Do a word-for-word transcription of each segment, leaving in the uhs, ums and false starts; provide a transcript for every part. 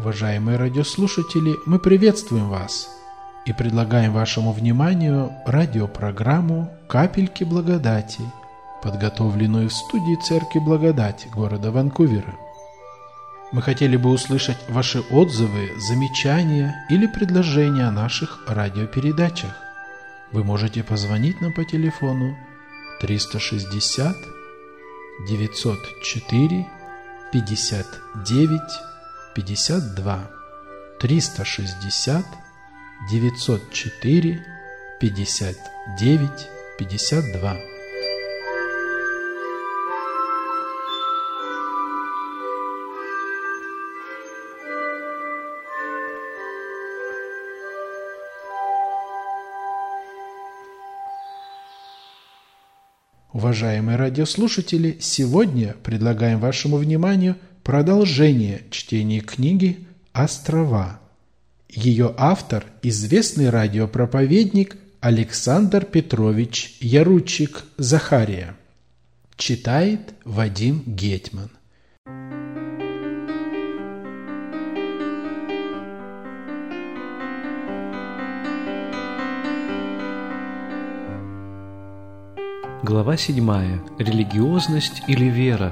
Уважаемые радиослушатели, мы приветствуем вас и предлагаем вашему вниманию радиопрограмму «Капельки благодати», подготовленную в студии Церкви Благодати города Ванкувера. Мы хотели бы услышать ваши отзывы, замечания или предложения о наших радиопередачах. Вы можете позвонить нам по телефону триста шестьдесят девятьсот четыре пятьдесят девять пятьдесят два, триста шестьдесят девятьсот четыре пятьдесят девять пятьдесят два. Уважаемые радиослушатели, сегодня предлагаем вашему вниманию продолжение чтения книги «Острова». Ее автор – известный радиопроповедник Александр Петрович Ярудчик-Захария. Читает Вадим Гетман. Глава седьмая. Религиозность или вера?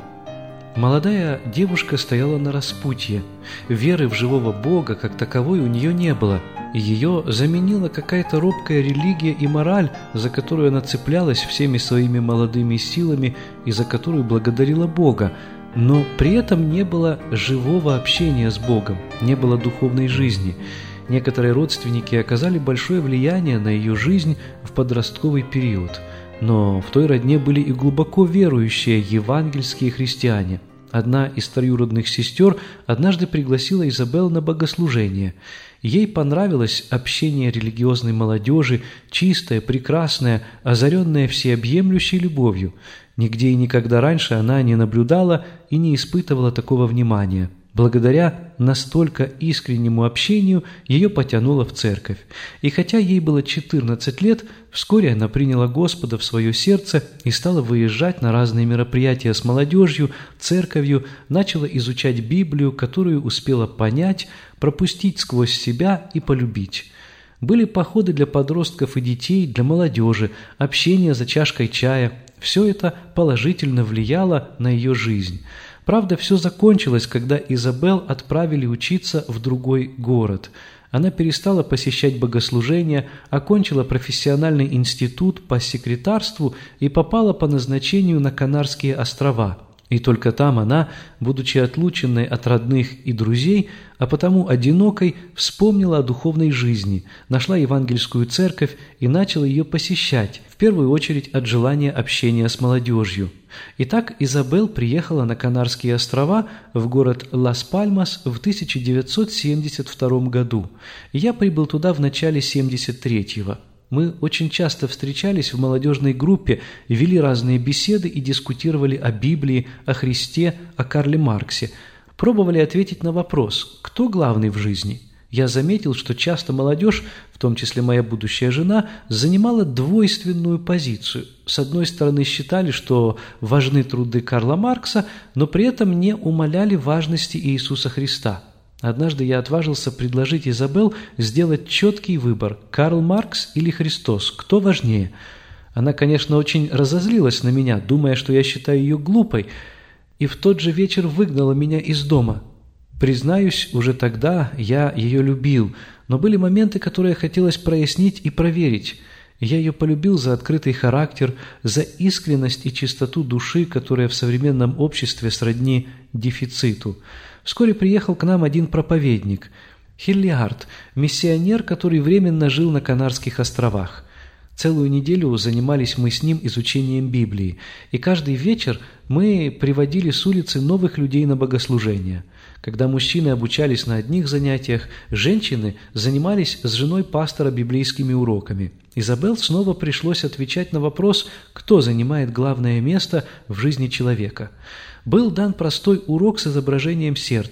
Молодая девушка стояла на распутье. Веры в живого Бога как таковой у нее не было, и ее заменила какая-то робкая религия и мораль, за которую она цеплялась всеми своими молодыми силами и за которую благодарила Бога. Но при этом не было живого общения с Богом, не было духовной жизни. Некоторые родственники оказали большое влияние на ее жизнь в подростковый период. Но в той родне были и глубоко верующие евангельские христиане. Одна из троюродных сестер однажды пригласила Изабелл на богослужение. Ей понравилось общение религиозной молодежи, чистое, прекрасное, озаренное всеобъемлющей любовью. Нигде и никогда раньше она не наблюдала и не испытывала такого внимания. Благодаря настолько искреннему общению ее потянуло в церковь. И хотя ей было четырнадцать лет, вскоре она приняла Господа в свое сердце и стала выезжать на разные мероприятия с молодежью, церковью, начала изучать Библию, которую успела понять, пропустить сквозь себя и полюбить. Были походы для подростков и детей, для молодежи, общение за чашкой чая. Все это положительно влияло на ее жизнь. Правда, все закончилось, когда Изабелл отправили учиться в другой город. Она перестала посещать богослужения, окончила профессиональный институт по секретарству и попала по назначению на Канарские острова. И только там она, будучи отлученной от родных и друзей, а потому одинокой, вспомнила о духовной жизни, нашла евангельскую церковь и начала ее посещать, в первую очередь от желания общения с молодежью. Итак, Изабелл приехала на Канарские острова в город Лас-Пальмас в тысяча девятьсот семьдесят втором году. Я прибыл туда в начале семьдесят третьего. Мы очень часто встречались в молодежной группе, вели разные беседы и дискутировали о Библии, о Христе, о Карле Марксе. Пробовали ответить на вопрос, кто главный в жизни. Я заметил, что часто молодежь, в том числе моя будущая жена, занимала двойственную позицию. С одной стороны, считали, что важны труды Карла Маркса, но при этом не умаляли важности Иисуса Христа. Однажды я отважился предложить Изабелл сделать четкий выбор – Карл Маркс или Христос, кто важнее. Она, конечно, очень разозлилась на меня, думая, что я считаю ее глупой, и в тот же вечер выгнала меня из дома. Признаюсь, уже тогда я ее любил, но были моменты, которые хотелось прояснить и проверить. Я ее полюбил за открытый характер, за искренность и чистоту души, которая в современном обществе сродни дефициту. Вскоре приехал к нам один проповедник, Хиллиард, миссионер, который временно жил на Канарских островах. Целую неделю занимались мы с ним изучением Библии, и каждый вечер мы приводили с улицы новых людей на богослужение. Когда мужчины обучались на одних занятиях, женщины занимались с женой пастора библейскими уроками. Изабелл снова пришлось отвечать на вопрос, кто занимает главное место в жизни человека. Был дан простой урок с изображением сердца.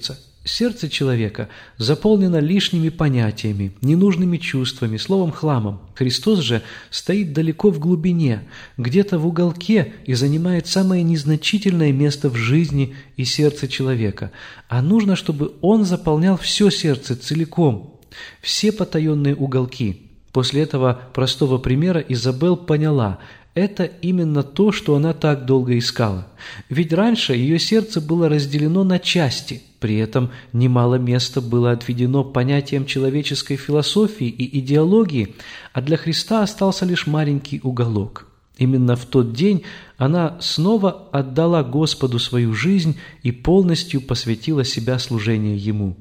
Сердце человека заполнено лишними понятиями, ненужными чувствами, словом хламом. Христос же стоит далеко в глубине, где-то в уголке и занимает самое незначительное место в жизни и сердце человека. А нужно, чтобы Он заполнял все сердце целиком, все потаенные уголки. После этого простого примера Изабель поняла – это именно то, что она так долго искала. Ведь раньше ее сердце было разделено на части, при этом немало места было отведено понятиям человеческой философии и идеологии, а для Христа остался лишь маленький уголок. Именно в тот день она снова отдала Господу свою жизнь и полностью посвятила себя служению Ему.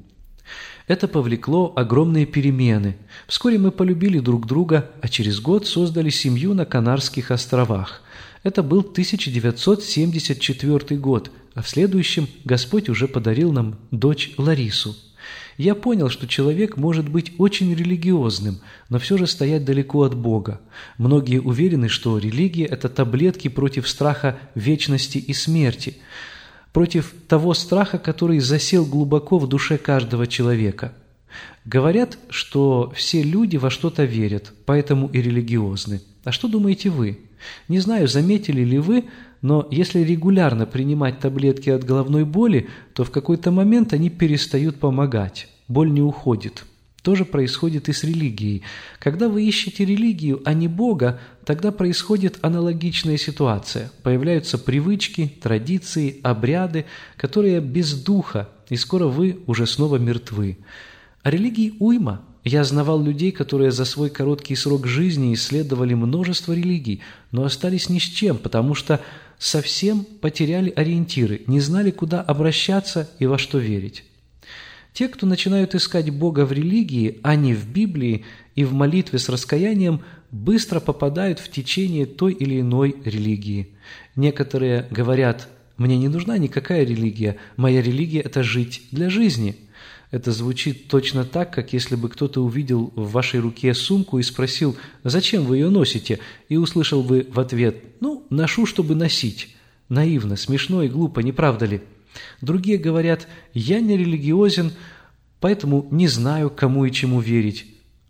Это повлекло огромные перемены. Вскоре мы полюбили друг друга, а через год создали семью на Канарских островах. Это был тысяча девятьсот семьдесят четвёртый год, а в следующем Господь уже подарил нам дочь Ларису. Я понял, что человек может быть очень религиозным, но все же стоять далеко от Бога. Многие уверены, что религия – это таблетки против страха вечности и смерти, против того страха, который засел глубоко в душе каждого человека. Говорят, что все люди во что-то верят, поэтому и религиозны. А что думаете вы? Не знаю, заметили ли вы, но если регулярно принимать таблетки от головной боли, то в какой-то момент они перестают помогать, боль не уходит. То же происходит и с религией. Когда вы ищете религию, а не Бога, тогда происходит аналогичная ситуация. Появляются привычки, традиции, обряды, которые без духа, и скоро вы уже снова мертвы. А религии уйма. Я знавал людей, которые за свой короткий срок жизни исследовали множество религий, но остались ни с чем, потому что совсем потеряли ориентиры, не знали, куда обращаться и во что верить. Те, кто начинают искать Бога в религии, а не в Библии и в молитве с раскаянием, быстро попадают в течение той или иной религии. Некоторые говорят: «Мне не нужна никакая религия, моя религия – это жить для жизни». Это звучит точно так, как если бы кто-то увидел в вашей руке сумку и спросил: «Зачем вы ее носите?» И услышал бы в ответ: «Ну, ношу, чтобы носить». Наивно, смешно и глупо, не правда ли? Другие говорят: «Я не религиозен, поэтому не знаю, кому и чему верить».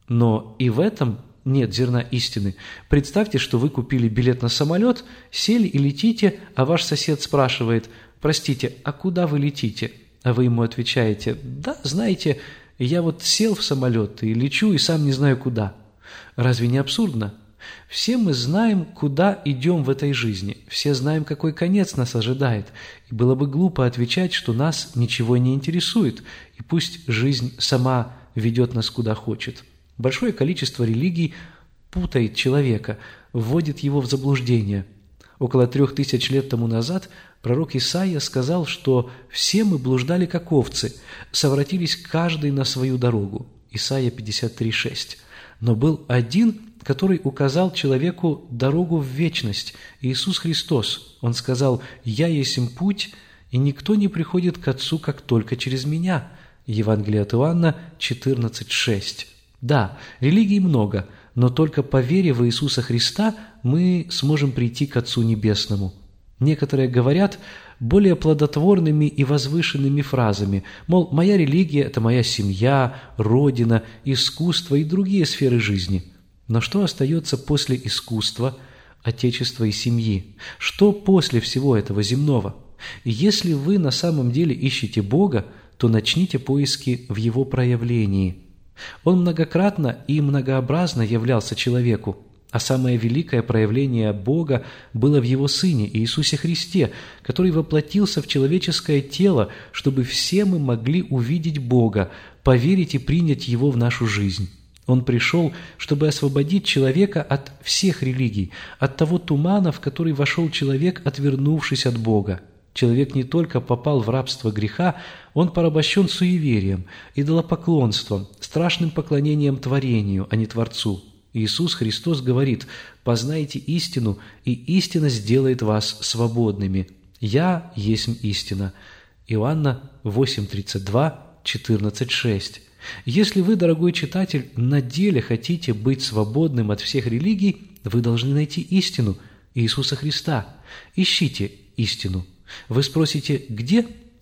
Но и в этом нет зерна истины. Представьте, что вы купили билет на самолет, сели и летите, а ваш сосед спрашивает: «Простите, а куда вы летите?» А вы ему отвечаете: «Да, знаете, я вот сел в самолет и лечу, и сам не знаю куда». Разве не абсурдно? Все мы знаем, куда идем в этой жизни, все знаем, какой конец нас ожидает, и было бы глупо отвечать, что нас ничего не интересует, и пусть жизнь сама ведет нас куда хочет. Большое количество религий путает человека, вводит его в заблуждение. Около трех тысяч лет тому назад пророк Исаия сказал, что все мы блуждали как овцы, совратились каждый на свою дорогу. Исаия пятьдесят три шесть. Но был один, который указал человеку дорогу в вечность, Иисус Христос. Он сказал: «Я есмь путь, и никто не приходит к Отцу, как только через Меня». Евангелие от Иоанна четырнадцать шесть. Да, религий много, но только по вере в Иисуса Христа мы сможем прийти к Отцу Небесному. Некоторые говорят более плодотворными и возвышенными фразами, мол, моя религия – это моя семья, родина, искусство и другие сферы жизни. Но что остается после искусства, отечества и семьи? Что после всего этого земного? И если вы на самом деле ищете Бога, то начните поиски в Его проявлении. Он многократно и многообразно являлся человеку, а самое великое проявление Бога было в Его Сыне Иисусе Христе, который воплотился в человеческое тело, чтобы все мы могли увидеть Бога, поверить и принять Его в нашу жизнь. Он пришел, чтобы освободить человека от всех религий, от того тумана, в который вошел человек, отвернувшись от Бога. Человек не только попал в рабство греха, он порабощен суеверием, идолопоклонством, страшным поклонением творению, а не Творцу. Иисус Христос говорит: «Познайте истину, и истина сделает вас свободными. Я есмь истина». Иоанна восемь тридцать два, четырнадцать шесть. Если вы, дорогой читатель, на деле хотите быть свободным от всех религий, вы должны найти истину Иисуса Христа. Ищите истину. Вы спросите: где?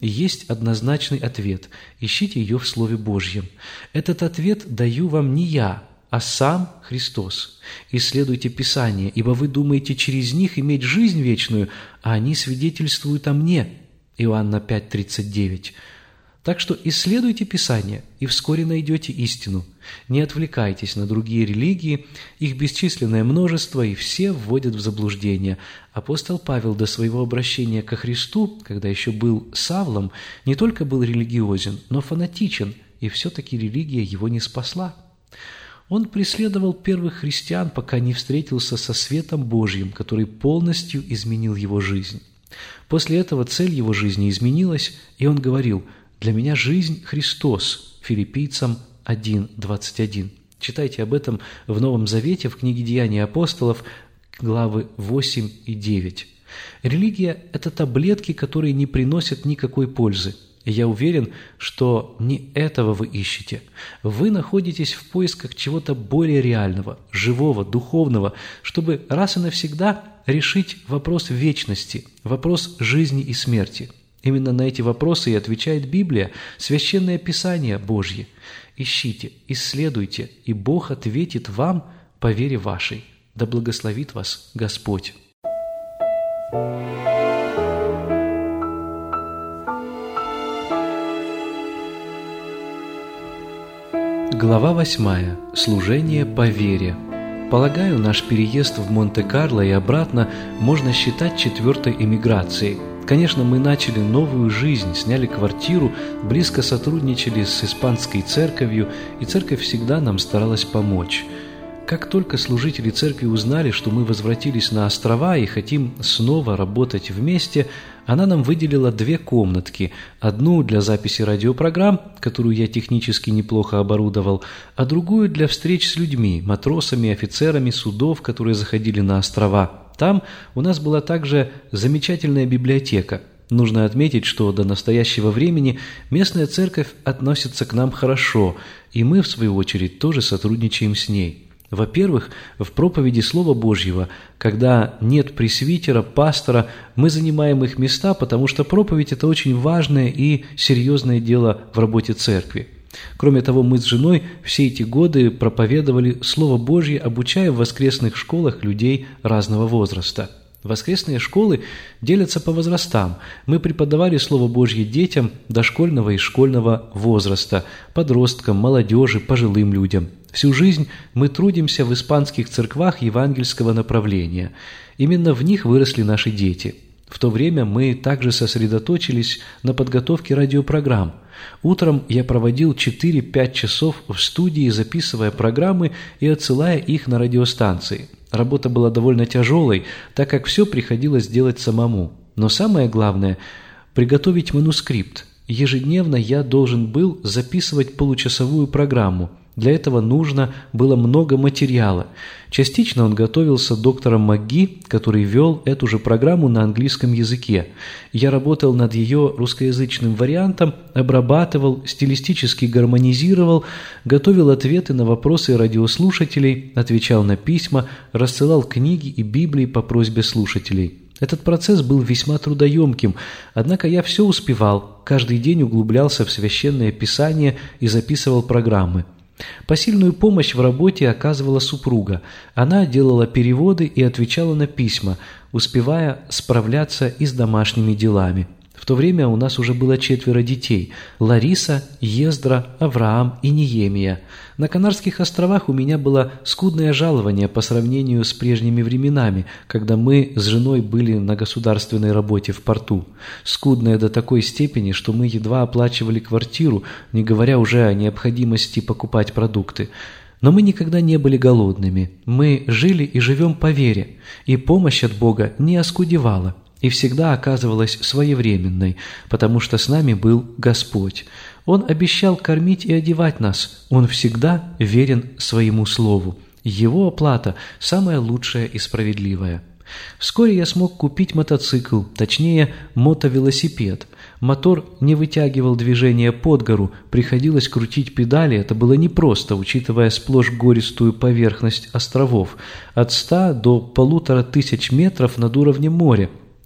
есть однозначный ответ. Ищите ее в Слове Божьем. Этот ответ даю вам не я, а сам Христос. Исследуйте Писание, ибо вы думаете через них иметь жизнь вечную, а они свидетельствуют о мне. Иоанна пять тридцать девять. Так что исследуйте Писание, и вскоре найдете истину. Не отвлекайтесь на другие религии, их бесчисленное множество, и все вводят в заблуждение. Апостол Павел до своего обращения ко Христу, когда еще был Савлом, не только был религиозен, но фанатичен, и все-таки религия его не спасла. Он преследовал первых христиан, пока не встретился со светом Божьим, который полностью изменил его жизнь. После этого цель его жизни изменилась, и он говорил: «Для меня жизнь – Христос». Филиппийцам один двадцать один. Читайте об этом в Новом Завете, в книге «Деяния апостолов», главы восемь и девять. Религия – это таблетки, которые не приносят никакой пользы. И я уверен, что не этого вы ищете. Вы находитесь в поисках чего-то более реального, живого, духовного, чтобы раз и навсегда решить вопрос вечности, вопрос жизни и смерти. Именно на эти вопросы и отвечает Библия, Священное Писание Божье. Ищите, исследуйте, и Бог ответит вам по вере вашей. Да благословит вас Господь. Глава восьмая. Служение по вере. Полагаю, наш переезд в Монте-Карло и обратно можно считать четвертой эмиграцией. Конечно, мы начали новую жизнь, сняли квартиру, близко сотрудничали с испанской церковью, и церковь всегда нам старалась помочь. Как только служители церкви узнали, что мы возвратились на острова и хотим снова работать вместе, она нам выделила две комнатки. Одну для записи радиопрограмм, которую я технически неплохо оборудовал, а другую для встреч с людьми, матросами, офицерами судов, которые заходили на острова. Там у нас была также замечательная библиотека. Нужно отметить, что до настоящего времени местная церковь относится к нам хорошо, и мы, в свою очередь, тоже сотрудничаем с ней. Во-первых, в проповеди Слова Божьего, когда нет пресвитера, пастора, мы занимаем их места, потому что проповедь – это очень важное и серьезное дело в работе церкви. Кроме того, мы с женой все эти годы проповедовали Слово Божье, обучая в воскресных школах людей разного возраста. Воскресные школы делятся по возрастам. Мы преподавали Слово Божье детям дошкольного и школьного возраста, подросткам, молодежи, пожилым людям. Всю жизнь мы трудимся в испанских церквах евангельского направления. Именно в них выросли наши дети. В то время мы также сосредоточились на подготовке радиопрограмм. Утром я проводил четыре-пять часов в студии, записывая программы и отсылая их на радиостанции. Работа была довольно тяжелой, так как все приходилось делать самому. Но самое главное – приготовить манускрипт. Ежедневно я должен был записывать получасовую программу. Для этого нужно было много материала. Частично он готовился доктором МакГи, который вел эту же программу на английском языке. Я работал над ее русскоязычным вариантом, обрабатывал, стилистически гармонизировал, готовил ответы на вопросы радиослушателей, отвечал на письма, рассылал книги и Библии по просьбе слушателей. Этот процесс был весьма трудоемким, однако я все успевал, каждый день углублялся в Священное Писание и записывал программы. Посильную помощь в работе оказывала супруга. Она делала переводы и отвечала на письма, успевая справляться и с домашними делами. В то время у нас уже было четверо детей – Лариса, Ездра, Авраам и Неемия. На Канарских островах у меня было скудное жалование по сравнению с прежними временами, когда мы с женой были на государственной работе в порту. Скудное до такой степени, что мы едва оплачивали квартиру, не говоря уже о необходимости покупать продукты. Но мы никогда не были голодными. Мы жили и живем по вере, и помощь от Бога не оскудевала и всегда оказывалась своевременной, потому что с нами был Господь. Он обещал кормить и одевать нас. Он всегда верен своему слову. Его оплата самая лучшая и справедливая. Вскоре я смог купить мотоцикл, точнее, мотовелосипед. Мотор не вытягивал движение под гору, приходилось крутить педали, это было непросто, учитывая сплошь гористую поверхность островов, от ста до полутора тысяч метров над уровнем моря.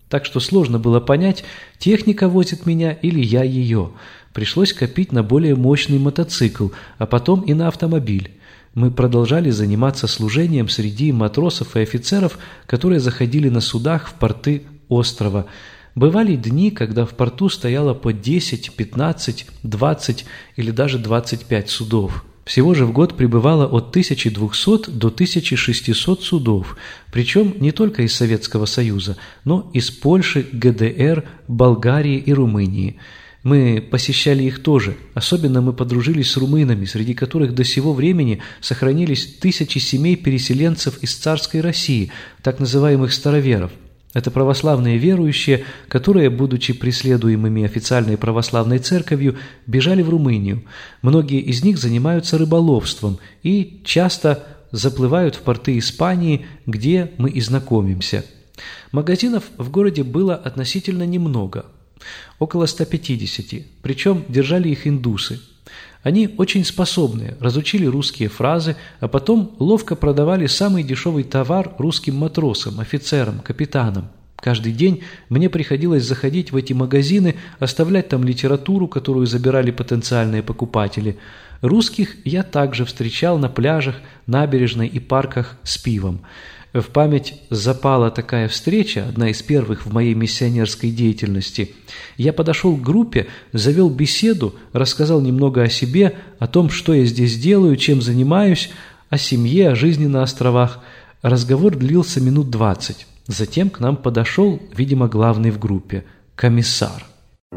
Так что сложно было понять, техника возит меня или я ее. Пришлось копить на более мощный мотоцикл, а потом и на автомобиль. Мы продолжали заниматься служением среди матросов и офицеров, которые заходили на судах в порты острова. Бывали дни, когда в порту стояло по десять, пятнадцать, двадцать или даже двадцать пять судов. Всего же в год прибывало от тысячи двухсот до тысячи шестисот судов, причем не только из Советского Союза, но из Польши, гэ дэ эр, Болгарии и Румынии. Мы посещали их тоже, особенно мы подружились с румынами, среди которых до сего времени сохранились тысячи семей переселенцев из царской России, так называемых староверов. Это православные верующие, которые, будучи преследуемыми официальной православной церковью, бежали в Румынию. Многие из них занимаются рыболовством и часто заплывают в порты Испании, где мы и знакомимся. Магазинов в городе было относительно немного, около ста пятидесяти, причем держали их индусы. Они очень способные, разучили русские фразы, а потом ловко продавали самый дешевый товар русским матросам, офицерам, капитанам. Каждый день мне приходилось заходить в эти магазины, оставлять там литературу, которую забирали потенциальные покупатели. Русских я также встречал на пляжах, набережной и парках с пивом. В память запала такая встреча, одна из первых в моей миссионерской деятельности. Я подошел к группе, завел беседу, рассказал немного о себе, о том, что я здесь делаю, чем занимаюсь, о семье, о жизни на островах. Разговор длился минут двадцать. Затем к нам подошел, видимо, главный в группе, комиссар.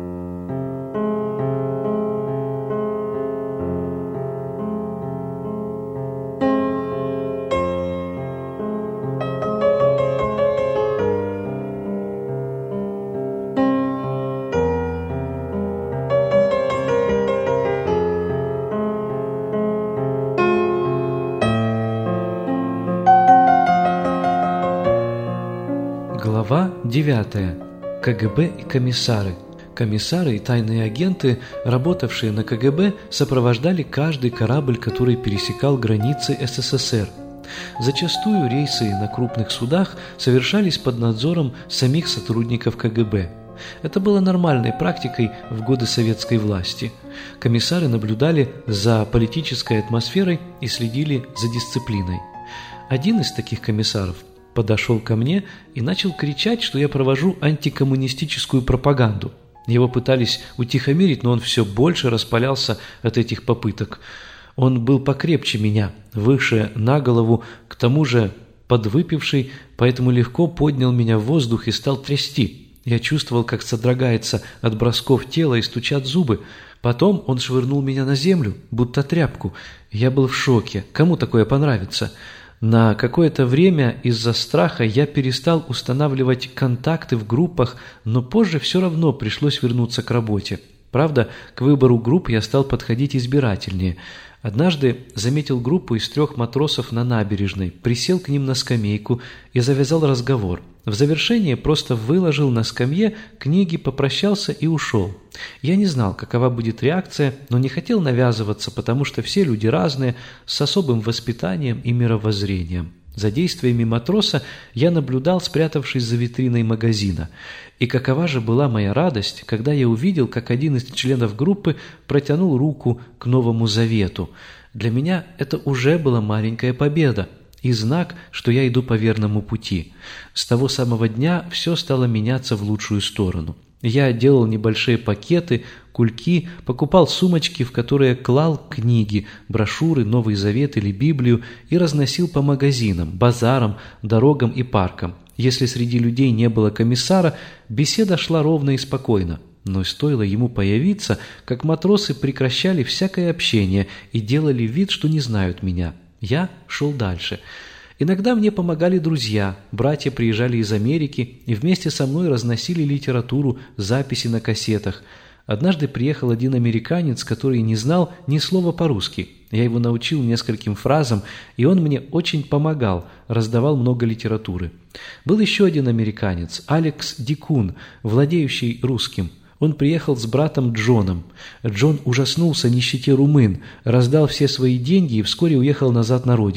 Глава девятая. ка гэ бэ и комиссары. Комиссары и тайные агенты, работавшие на ка гэ бэ, сопровождали каждый корабль, который пересекал границы эс эс эс эр. Зачастую рейсы на крупных судах совершались под надзором самих сотрудников ка гэ бэ. Это было нормальной практикой в годы советской власти. Комиссары наблюдали за политической атмосферой и следили за дисциплиной. Один из таких комиссаров подошел ко мне и начал кричать, что я провожу антикоммунистическую пропаганду. Его пытались утихомирить, но он все больше распалялся от этих попыток. Он был покрепче меня, выше на голову, к тому же подвыпивший, поэтому легко поднял меня в воздух и стал трясти. Я чувствовал, как содрогается от бросков тела и стучат зубы. Потом он швырнул меня на землю, будто тряпку. Я был в шоке. Кому такое понравится? На какое-то время из-за страха я перестал устанавливать контакты в группах, но позже все равно пришлось вернуться к работе. Правда, к выбору групп я стал подходить избирательнее. Однажды заметил группу из трех матросов на набережной, присел к ним на скамейку и завязал разговор. В завершение просто выложил на скамье книги, попрощался и ушел. Я не знал, какова будет реакция, но не хотел навязываться, потому что все люди разные, с особым воспитанием и мировоззрением. За действиями матроса я наблюдал, спрятавшись за витриной магазина. И какова же была моя радость, когда я увидел, как один из членов группы протянул руку к Новому Завету. Для меня это уже была маленькая победа и знак, что я иду по верному пути. С того самого дня все стало меняться в лучшую сторону. Я делал небольшие пакеты, кульки, покупал сумочки, в которые клал книги, брошюры, Новый Завет или Библию и разносил по магазинам, базарам, дорогам и паркам. Если среди людей не было комиссара, беседа шла ровно и спокойно. Но стоило ему появиться, как матросы прекращали всякое общение и делали вид, что не знают меня. Я шел дальше. Иногда мне помогали друзья, братья приезжали из Америки и вместе со мной разносили литературу, записи на кассетах. Однажды приехал один американец, который не знал ни слова по-русски. Я его научил нескольким фразам, и он мне очень помогал, раздавал много литературы. Был еще один американец, Алекс Дикун, владеющий русским. Он приехал с братом Джоном. Джон ужаснулся нищете румын, раздал все свои деньги и вскоре уехал назад на родину.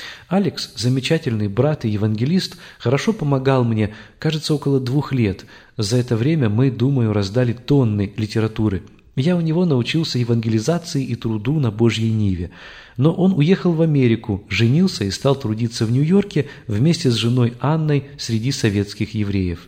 Алекс, замечательный брат и евангелист, хорошо помогал мне, кажется, около двух лет. За это время мы, думаю, раздали тонны литературы. Я у него научился евангелизации и труду на Божьей ниве. Но он уехал в Америку, женился и стал трудиться в Нью-Йорке вместе с женой Анной среди советских евреев.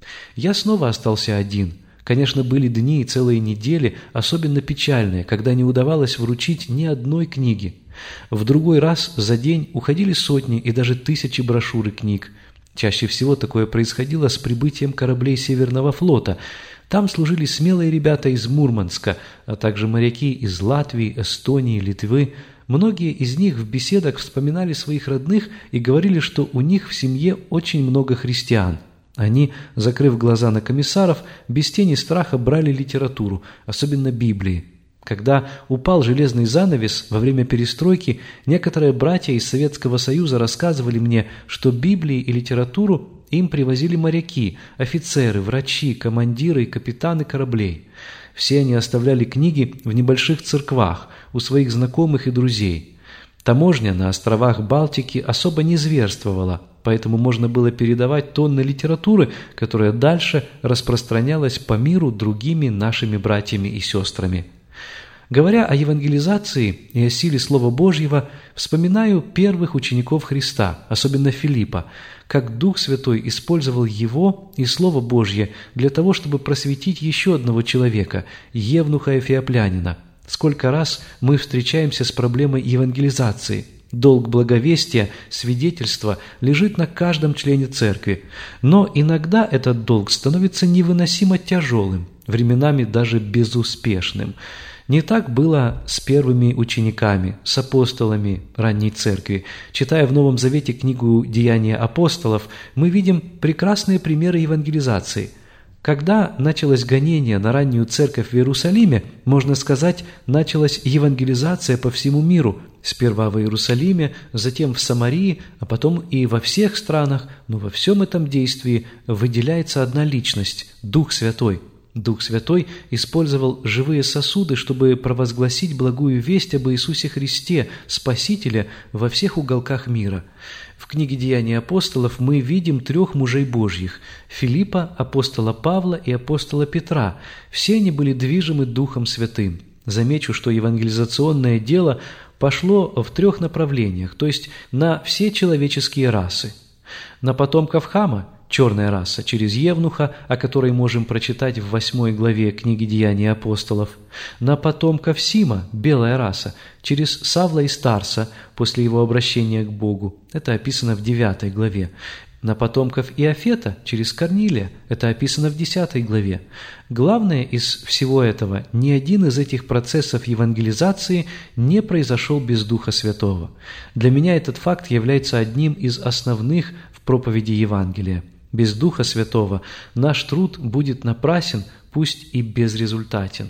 Я снова остался один. Конечно, были дни и целые недели, особенно печальные, когда не удавалось вручить ни одной книги. В другой раз за день уходили сотни и даже тысячи брошюр и книг. Чаще всего такое происходило с прибытием кораблей Северного флота. Там служили смелые ребята из Мурманска, а также моряки из Латвии, Эстонии, Литвы. Многие из них в беседах вспоминали своих родных и говорили, что у них в семье очень много христиан. Они, закрыв глаза на комиссаров, без тени страха брали литературу, особенно Библии. Когда упал железный занавес во время перестройки, некоторые братья из Советского Союза рассказывали мне, что Библии и литературу им привозили моряки, офицеры, врачи, командиры и капитаны кораблей. Все они оставляли книги в небольших церквах, у своих знакомых и друзей. Таможня на островах Балтики особо не зверствовала, поэтому можно было передавать тонны литературы, которая дальше распространялась по миру другими нашими братьями и сестрами. Говоря о евангелизации и о силе Слова Божьего, вспоминаю первых учеников Христа, особенно Филиппа, как Дух Святой использовал его и Слово Божье для того, чтобы просветить еще одного человека, евнуха Эфиоплянина. Сколько раз мы встречаемся с проблемой евангелизации. Долг благовестия, свидетельства лежит на каждом члене церкви. Но иногда этот долг становится невыносимо тяжелым, временами даже безуспешным. Не так было с первыми учениками, с апостолами ранней церкви. Читая в Новом Завете книгу «Деяния апостолов», мы видим прекрасные примеры евангелизации. Когда началось гонение на раннюю церковь в Иерусалиме, можно сказать, началась евангелизация по всему миру. Сперва в Иерусалиме, затем в Самарии, а потом и во всех странах, но во всем этом действии выделяется одна личность – Дух Святой. Дух Святой использовал живые сосуды, чтобы провозгласить благую весть об Иисусе Христе, Спасителе, во всех уголках мира. В книге «Деяния апостолов» мы видим трех мужей Божьих – Филиппа, апостола Павла и апостола Петра. Все они были движимы Духом Святым. Замечу, что евангелизационное дело пошло в трех направлениях, то есть на все человеческие расы. На потомков Хама – черная раса, через Евнуха, о которой можем прочитать в восьмой главе книги «Деяния апостолов». На потомков Сима, белая раса, через Савла и Старса, после его обращения к Богу. Это описано в девятой главе. На потомков Иофета, через Корнилия. Это описано в десятой главе. Главное из всего этого, ни один из этих процессов евангелизации не произошел без Духа Святого. Для меня этот факт является одним из основных в проповеди Евангелия. Без Духа Святого наш труд будет напрасен, пусть и безрезультатен.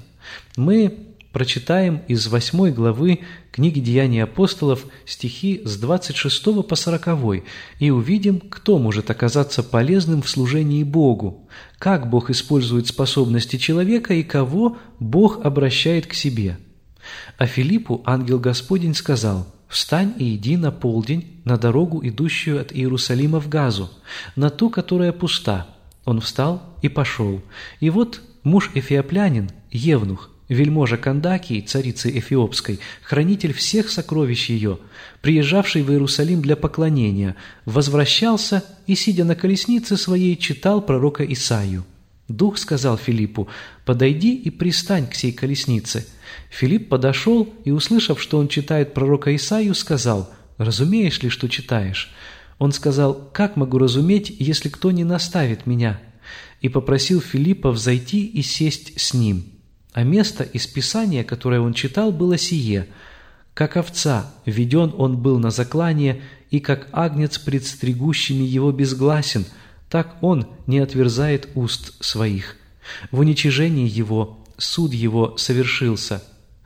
Мы прочитаем из восьмой главы книги «Деяния апостолов» стихи с двадцать шестого по сороковой и увидим, кто может оказаться полезным в служении Богу, как Бог использует способности человека и кого Бог обращает к себе. А Филиппу ангел Господень сказал: «Встань и иди на полдень на дорогу, идущую от Иерусалима в Газу, на ту, которая пуста». Он встал и пошел. И вот муж эфиоплянин, евнух, вельможа Кандакии, царицы Эфиопской, хранитель всех сокровищ ее, приезжавший в Иерусалим для поклонения, возвращался и, сидя на колеснице своей, читал пророка Исаию. Дух сказал Филиппу: «Подойди и пристань к сей колеснице». Филипп подошел и, услышав, что он читает пророка Исаию, сказал: «Разумеешь ли, что читаешь?» Он сказал: «Как могу разуметь, если кто не наставит меня?» И попросил Филиппа взойти и сесть с ним. А место из Писания, которое он читал, было сие: «Как овца веден он был на заклание, и как агнец пред стригущими его безгласен, так он не отверзает уст своих. В уничижении его суд его совершился,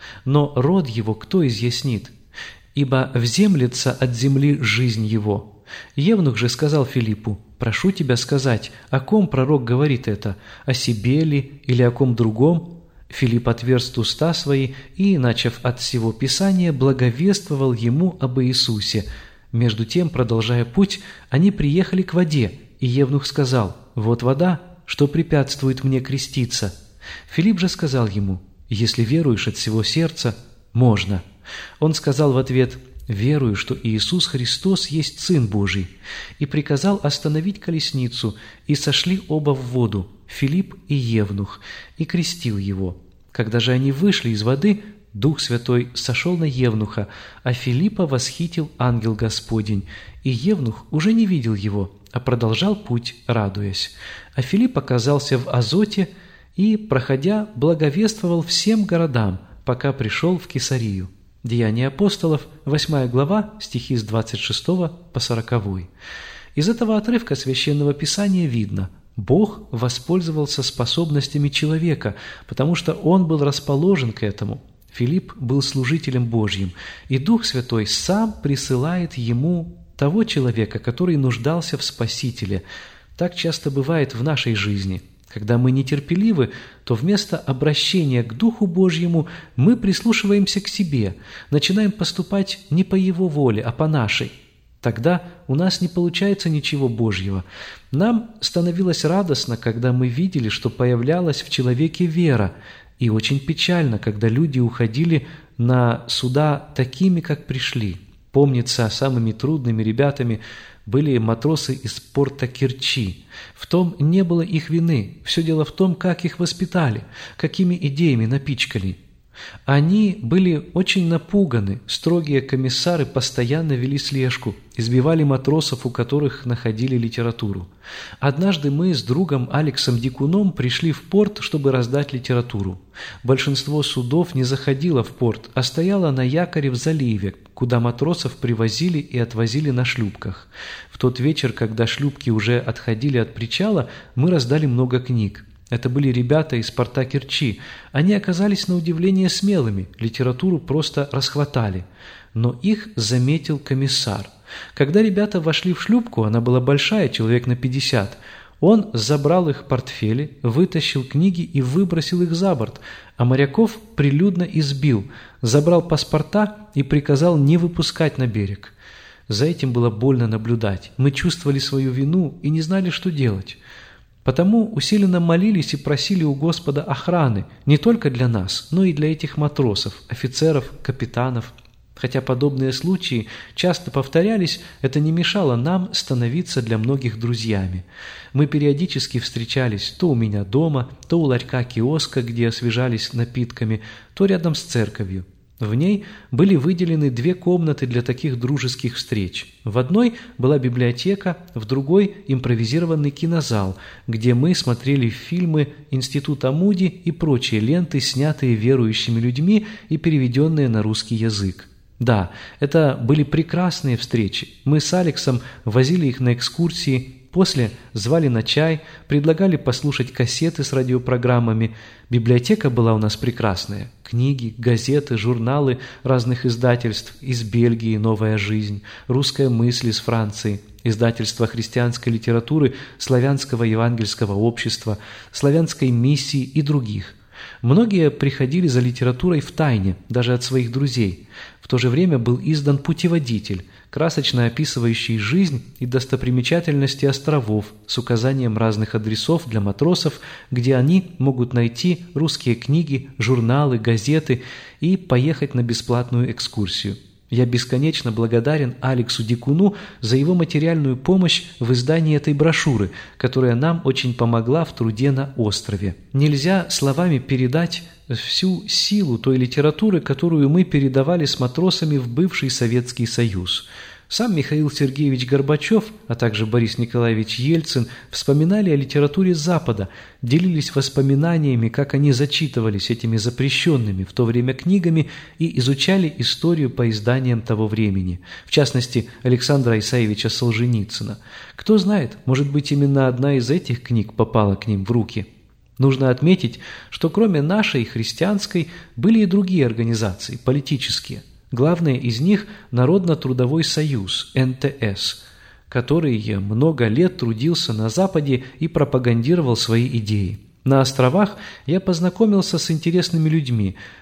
но род его кто изъяснит? Ибо вземлется от земли жизнь его». Евнух же сказал Филиппу: «Прошу тебя сказать, о ком пророк говорит это, о себе ли или о ком другом?» Филипп отверз уста свои и, начав от всего Писания, благовествовал ему об Иисусе. Между тем, продолжая путь, они приехали к воде, и евнух сказал: «Вот вода, что препятствует мне креститься». Филипп же сказал ему: «Если веруешь от всего сердца, можно». Он сказал в ответ: «Верую, что Иисус Христос есть Сын Божий», и приказал остановить колесницу, и сошли оба в воду, Филипп и евнух, и крестил его. Когда же они вышли из воды, Дух Святой сошел на евнуха, а Филиппа восхитил ангел Господень, и евнух уже не видел его, а продолжал путь, радуясь. А Филипп оказался в Азоте и, проходя, благовествовал всем городам, пока пришел в Кесарию. Деяния апостолов, восьмая глава, стихи с двадцать шестого по сороковой. Из этого отрывка Священного Писания видно: Бог воспользовался способностями человека, потому что он был расположен к этому. Филипп был служителем Божьим, и Дух Святой сам присылает ему того человека, который нуждался в Спасителе. Так часто бывает в нашей жизни. Когда мы нетерпеливы, то вместо обращения к Духу Божьему мы прислушиваемся к себе, начинаем поступать не по Его воле, а по нашей. Тогда у нас не получается ничего Божьего. Нам становилось радостно, когда мы видели, что появлялась в человеке вера, и очень печально, когда люди уходили на суда такими, как пришли. Помнится, самыми трудными ребятами были матросы из порта Керчи. В том не было их вины. Все дело в том, как их воспитали, какими идеями напичкали. Они были очень напуганы. Строгие комиссары постоянно вели слежку, избивали матросов, у которых находили литературу. Однажды мы с другом Алексом Дикуном пришли в порт, чтобы раздать литературу. Большинство судов не заходило в порт, а стояло на якоре в заливе, куда матросов привозили и отвозили на шлюпках. В тот вечер, когда шлюпки уже отходили от причала, мы раздали много книг. Это были ребята из порта Керчи. Они оказались на удивление смелыми, литературу просто расхватали. Но их заметил комиссар. Когда ребята вошли в шлюпку, она была большая, человек на пятьдесят, он забрал их портфели, вытащил книги и выбросил их за борт, а моряков прилюдно избил, забрал паспорта и приказал не выпускать на берег. За этим было больно наблюдать. Мы чувствовали свою вину и не знали, что делать. Потому усиленно молились и просили у Господа охраны не только для нас, но и для этих матросов, офицеров, капитанов. Хотя подобные случаи часто повторялись, это не мешало нам становиться для многих друзьями. Мы периодически встречались то у меня дома, то у ларька-киоска, где освежались напитками, то рядом с церковью. В ней были выделены две комнаты для таких дружеских встреч. В одной была библиотека, в другой – импровизированный кинозал, где мы смотрели фильмы Института Муди и прочие ленты, снятые верующими людьми и переведенные на русский язык. Да, это были прекрасные встречи. Мы с Алексом возили их на экскурсии, после звали на чай, предлагали послушать кассеты с радиопрограммами. Библиотека была у нас прекрасная. Книги, газеты, журналы разных издательств из Бельгии «Новая жизнь», «Русская мысль» из Франции, издательство христианской литературы Славянского евангельского общества, Славянской миссии и других. Многие приходили за литературой втайне, даже от своих друзей. В то же время был издан путеводитель, красочно описывающий жизнь и достопримечательности островов с указанием разных адресов для матросов, где они могут найти русские книги, журналы, газеты и поехать на бесплатную экскурсию. Я бесконечно благодарен Алексу Дикуну за его материальную помощь в издании этой брошюры, которая нам очень помогла в труде на острове. Нельзя словами передать всю силу той литературы, которую мы передавали с матросами в бывший Советский Союз. Сам Михаил Сергеевич Горбачев, а также Борис Николаевич Ельцин вспоминали о литературе Запада, делились воспоминаниями, как они зачитывались этими запрещенными в то время книгами и изучали историю по изданиям того времени, в частности, Александра Исаевича Солженицына. Кто знает, может быть, именно одна из этих книг попала к ним в руки. Нужно отметить, что кроме нашей христианской были и другие организации, политические. Главное из них – Народно-трудовой союз, эн тэ эс, который много лет трудился на Западе и пропагандировал свои идеи. На островах я познакомился с интересными людьми.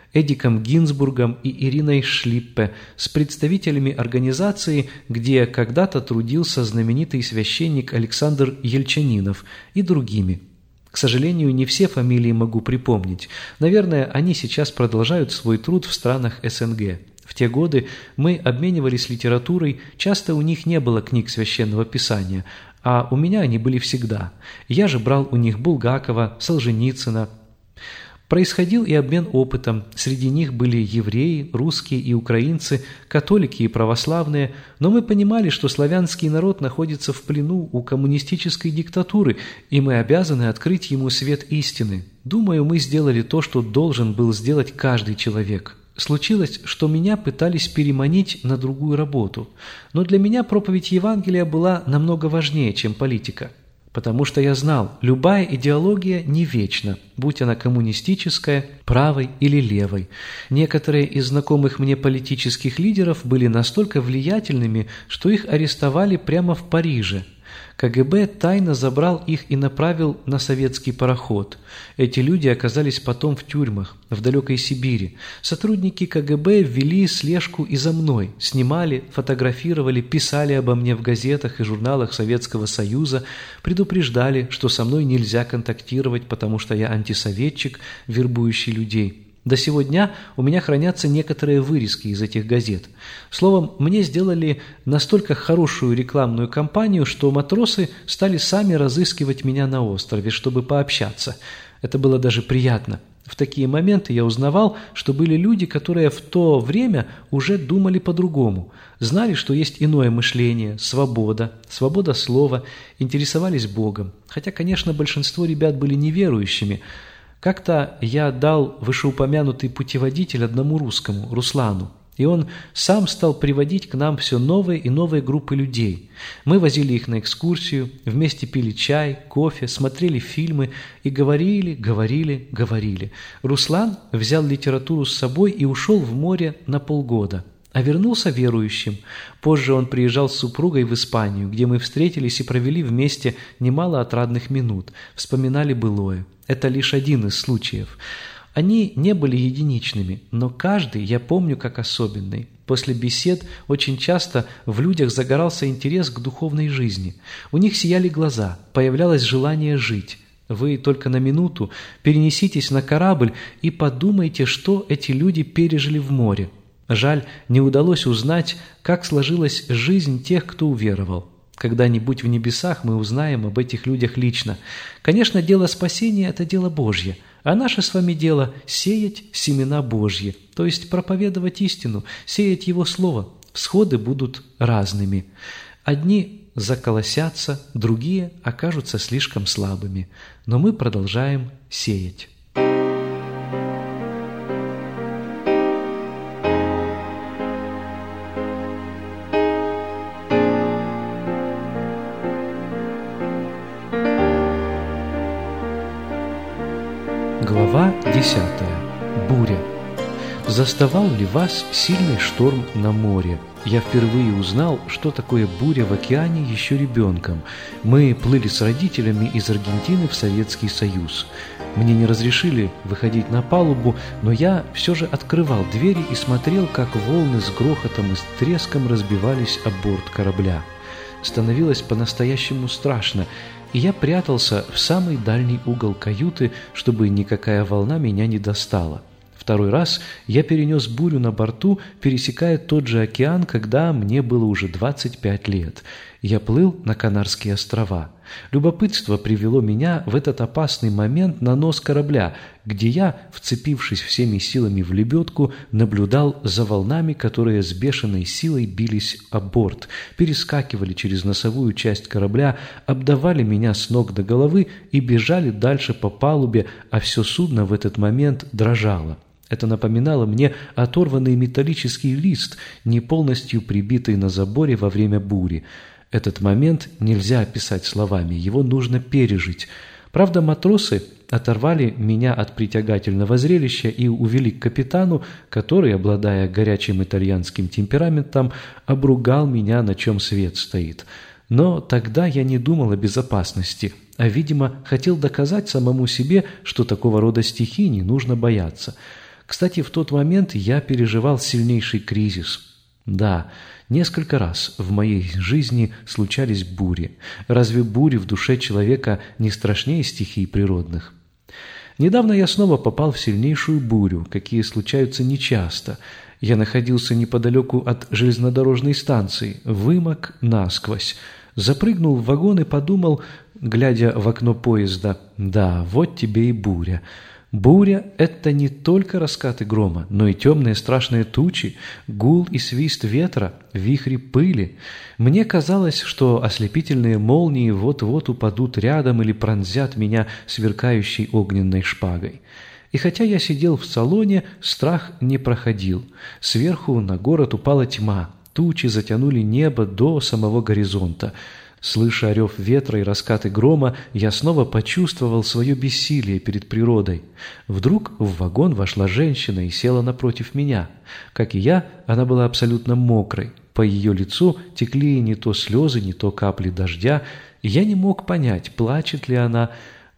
Эдиком Гинзбургом и Ириной Шлиппе, с представителями организации, где когда-то трудился знаменитый священник Александр Ельчанинов, и другими. К сожалению, не все фамилии могу припомнить. Наверное, они сейчас продолжают свой труд в странах эс эн гэ. В те годы мы обменивались литературой, часто у них не было книг Священного Писания, а у меня они были всегда. Я же брал у них Булгакова, Солженицына. Происходил и обмен опытом. Среди них были евреи, русские и украинцы, католики и православные, но мы понимали, что славянский народ находится в плену у коммунистической диктатуры, и мы обязаны открыть ему свет истины. Думаю, мы сделали то, что должен был сделать каждый человек. Случилось, что меня пытались переманить на другую работу, но для меня проповедь Евангелия была намного важнее, чем политика. Потому что я знал, любая идеология не вечна, будь она коммунистическая, правой или левой. Некоторые из знакомых мне политических лидеров были настолько влиятельными, что их арестовали прямо в Париже. ка гэ бэ тайно забрал их и направил на советский пароход. Эти люди оказались потом в тюрьмах, в далекой Сибири. Сотрудники ка гэ бэ ввели слежку и за мной, снимали, фотографировали, писали обо мне в газетах и журналах Советского Союза, предупреждали, что со мной нельзя контактировать, потому что я антисоветчик, вербующий людей. До сего дня у меня хранятся некоторые вырезки из этих газет. Словом, мне сделали настолько хорошую рекламную кампанию, что матросы стали сами разыскивать меня на острове, чтобы пообщаться. Это было даже приятно. В такие моменты я узнавал, что были люди, которые в то время уже думали по-другому, знали, что есть иное мышление, свобода, свобода слова, интересовались Богом. Хотя, конечно, большинство ребят были неверующими. Как-то я дал вышеупомянутый путеводитель одному русскому, Руслану, и он сам стал приводить к нам все новые и новые группы людей. Мы возили их на экскурсию, вместе пили чай, кофе, смотрели фильмы и говорили, говорили, говорили. Руслан взял литературу с собой и ушел в море на полгода, а вернулся верующим. Позже он приезжал с супругой в Испанию, где мы встретились и провели вместе немало отрадных минут, вспоминали былое. Это лишь один из случаев. Они не были единичными, но каждый я помню как особенный. После бесед очень часто в людях загорался интерес к духовной жизни. У них сияли глаза, появлялось желание жить. Вы только на минуту перенеситесь на корабль и подумайте, что эти люди пережили в море. Жаль, не удалось узнать, как сложилась жизнь тех, кто уверовал. Когда-нибудь в небесах мы узнаем об этих людях лично. Конечно, дело спасения – это дело Божье, а наше с вами дело – сеять семена Божьи, то есть проповедовать истину, сеять Его Слово. Всходы будут разными. Одни заколосятся, другие окажутся слишком слабыми, но мы продолжаем сеять. Глава десятая. Буря. Заставал ли вас сильный шторм на море? Я впервые узнал, что такое буря в океане еще ребенком. Мы плыли с родителями из Аргентины в Советский Союз. Мне не разрешили выходить на палубу, но я все же открывал двери и смотрел, как волны с грохотом и с треском разбивались об борт корабля. Становилось по-настоящему страшно, и я прятался в самый дальний угол каюты, чтобы никакая волна меня не достала. Второй раз я перенес бурю на борту, пересекая тот же океан, когда мне было уже двадцать пять лет. Я плыл на Канарские острова. Любопытство привело меня в этот опасный момент на нос корабля, где я, вцепившись всеми силами в лебедку, наблюдал за волнами, которые с бешеной силой бились о борт, перескакивали через носовую часть корабля, обдавали меня с ног до головы и бежали дальше по палубе, а все судно в этот момент дрожало. Это напоминало мне оторванный металлический лист, не полностью прибитый на заборе во время бури. Этот момент нельзя описать словами, его нужно пережить. Правда, матросы оторвали меня от притягательного зрелища и увели к капитану, который, обладая горячим итальянским темпераментом, обругал меня, на чем свет стоит. Но тогда я не думал о безопасности, а, видимо, хотел доказать самому себе, что такого рода стихий не нужно бояться. Кстати, в тот момент я переживал сильнейший кризис. Да, несколько раз в моей жизни случались бури. Разве бури в душе человека не страшнее стихий природных? Недавно я снова попал в сильнейшую бурю, какие случаются нечасто. Я находился неподалеку от железнодорожной станции, вымок насквозь. Запрыгнул в вагон и подумал, глядя в окно поезда, да, вот тебе и буря. Буря – это не только раскаты грома, но и темные страшные тучи, гул и свист ветра, вихри пыли. Мне казалось, что ослепительные молнии вот-вот упадут рядом или пронзят меня сверкающей огненной шпагой. И хотя я сидел в салоне, страх не проходил. Сверху на город упала тьма, тучи затянули небо до самого горизонта. Слыша рев ветра и раскаты грома, я снова почувствовал свое бессилие перед природой. Вдруг в вагон вошла женщина и села напротив меня. Как и я, она была абсолютно мокрой. По ее лицу текли не то слезы, не то капли дождя. И я не мог понять, плачет ли она.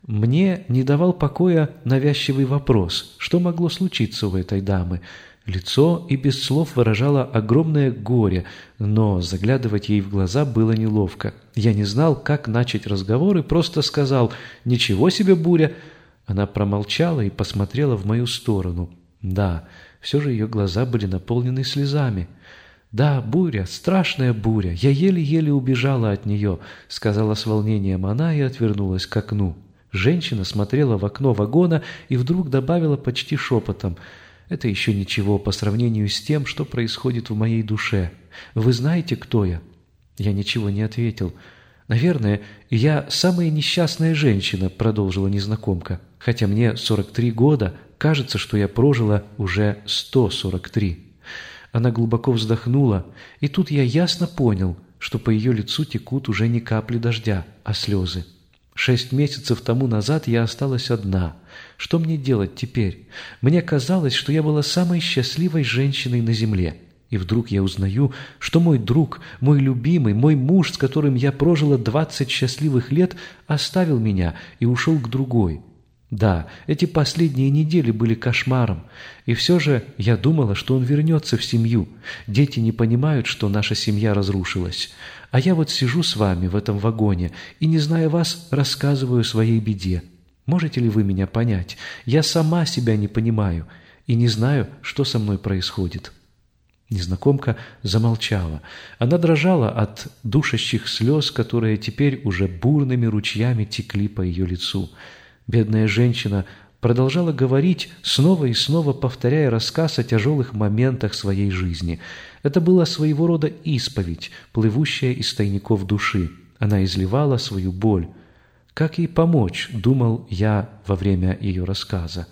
Мне не давал покоя навязчивый вопрос, что могло случиться у этой дамы. Лицо и без слов выражало огромное горе, но заглядывать ей в глаза было неловко. Я не знал, как начать разговор, и просто сказал «Ничего себе буря!». Она промолчала и посмотрела в мою сторону. Да, все же ее глаза были наполнены слезами. «Да, буря, страшная буря, я еле-еле убежала от нее», — сказала с волнением она и отвернулась к окну. Женщина смотрела в окно вагона и вдруг добавила почти шепотом: «Это еще ничего по сравнению с тем, что происходит в моей душе. Вы знаете, кто я?» Я ничего не ответил. «Наверное, я самая несчастная женщина», — продолжила незнакомка. «Хотя мне сорок три года, кажется, что я прожила уже сто сорок три». Она глубоко вздохнула, и тут я ясно понял, что по ее лицу текут уже не капли дождя, а слезы. Шесть месяцев тому назад я осталась одна. Что мне делать теперь? Мне казалось, что я была самой счастливой женщиной на земле. И вдруг я узнаю, что мой друг, мой любимый, мой муж, с которым я прожила двадцать счастливых лет, оставил меня и ушел к другой. Да, эти последние недели были кошмаром. И все же я думала, что он вернется в семью. Дети не понимают, что наша семья разрушилась. А я вот сижу с вами в этом вагоне и, не зная вас, рассказываю о своей беде. Можете ли вы меня понять? Я сама себя не понимаю и не знаю, что со мной происходит». Незнакомка замолчала. Она дрожала от душащих слез, которые теперь уже бурными ручьями текли по ее лицу. Бедная женщина продолжала говорить, снова и снова повторяя рассказ о тяжелых моментах своей жизни. Это была своего рода исповедь, плывущая из тайников души. Она изливала свою боль. Как ей помочь, думал я во время ее рассказа.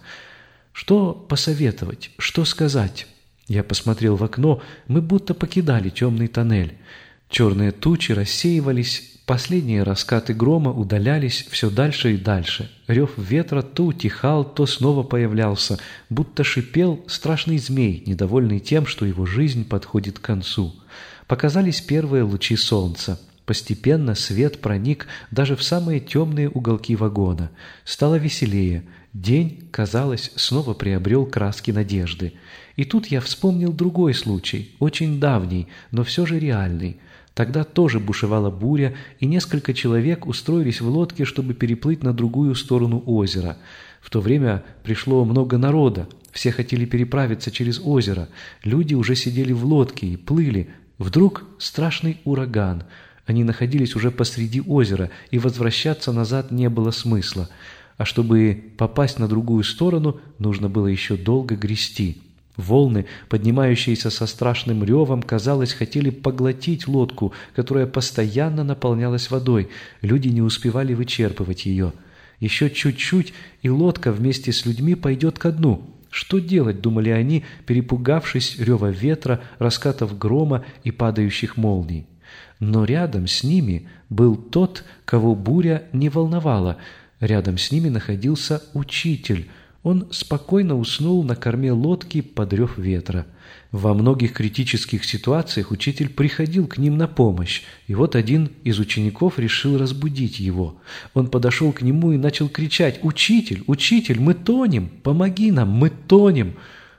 Что посоветовать, что сказать? Я посмотрел в окно, мы будто покидали темный тоннель. Черные тучи рассеивались, последние раскаты грома удалялись все дальше и дальше. Рев ветра то утихал, то снова появлялся, будто шипел страшный змей, недовольный тем, что его жизнь подходит к концу. Показались первые лучи солнца. Постепенно свет проник даже в самые темные уголки вагона. Стало веселее. День, казалось, снова приобрел краски надежды. И тут я вспомнил другой случай, очень давний, но все же реальный. Тогда тоже бушевала буря, и несколько человек устроились в лодке, чтобы переплыть на другую сторону озера. В то время пришло много народа, все хотели переправиться через озеро. Люди уже сидели в лодке и плыли. Вдруг страшный ураган. Они находились уже посреди озера, и возвращаться назад не было смысла. А чтобы попасть на другую сторону, нужно было еще долго грести. Волны, поднимающиеся со страшным ревом, казалось, хотели поглотить лодку, которая постоянно наполнялась водой. Люди не успевали вычерпывать ее. Еще чуть-чуть, и лодка вместе с людьми пойдет ко дну. Что делать, думали они, перепугавшись рева ветра, раскатов грома и падающих молний. Но рядом с ними был тот, кого буря не волновала. Рядом с ними находился учитель. Он спокойно уснул на корме лодки под рев ветра. Во многих критических ситуациях учитель приходил к ним на помощь, и вот один из учеников решил разбудить его. Он подошел к нему и начал кричать: «Учитель, учитель, мы тонем! Помоги нам, мы тонем!»